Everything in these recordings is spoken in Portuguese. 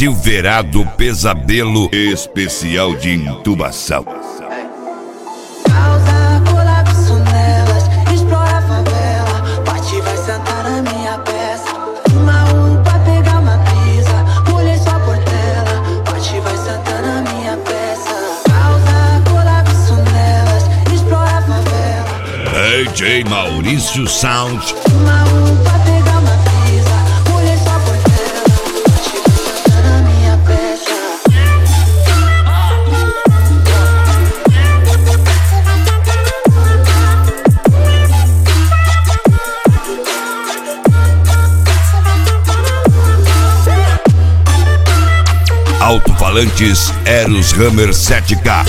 Silverado Pesadelo especial de intubação. Causa colapso nelas, explora a favela. Bate, vai sentar na minha peça. Uma pra pegar uma brisa, pulei sua portela. Bate, vai sentar na minha peça. Causa colapso nelas, explora a favela. DJ Maurício Sound. Uma pra pegar uma brisa, pulei sua portela. Bate, vai sentar na minha peça. Alto-falantes Eros Hammer 7K.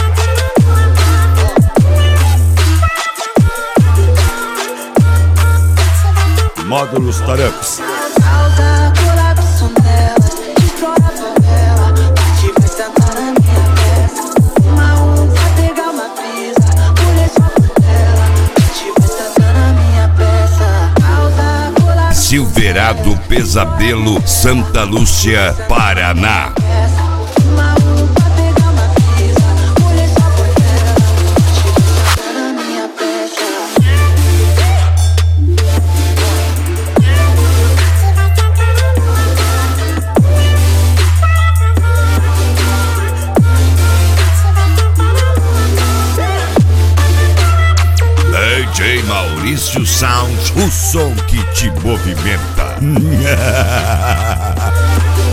Módulos Tarups. Causa colapso nelas, explora a favela. Bate, vai sentar na minha peça. Uma pra pegar uma brisa, pulei sua portela. Bate, vai sentar na minha peça. Causa colapso Silverado Pesadelo, Santa Lúcia, Paraná. peça. Uma pra pegar uma brisa, pulei sua portela. Bate, vai sentar na minha peça. DJ Maurício Sound, o som que te movimenta.